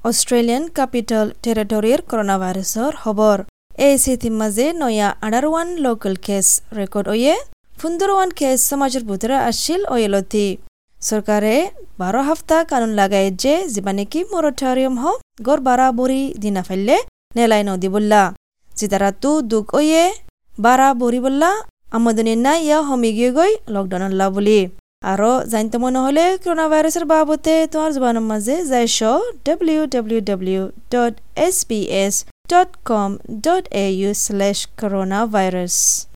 Australian capital টেরিটরির corona ভাইরাসর খবর এই সিটির মাঝে নয়া 18 লোকাল কেস রেকর্ড হয়ে 15 কেস সমাজের ভিতরে আসছিল ওয়েলতি সরকারে 12 হপ্তাহ কানুন লাগাই যে জীবানেকি মরটোরিয়াম হ গড় বারাবরি দিনা ফেললে নেলাই নদী বললা জিতারা তু দুঃখ হয়ে বারাবরি বললা আমদনি না ইয়া হমি গিয়ে গই লকডাউন আল্লাহ বলি আরো জানতে মনে হলে করোনা ভাইরাসের বাবতে তোমার জবানের মাঝে যাইছ www.sbs.com.au/coronavirus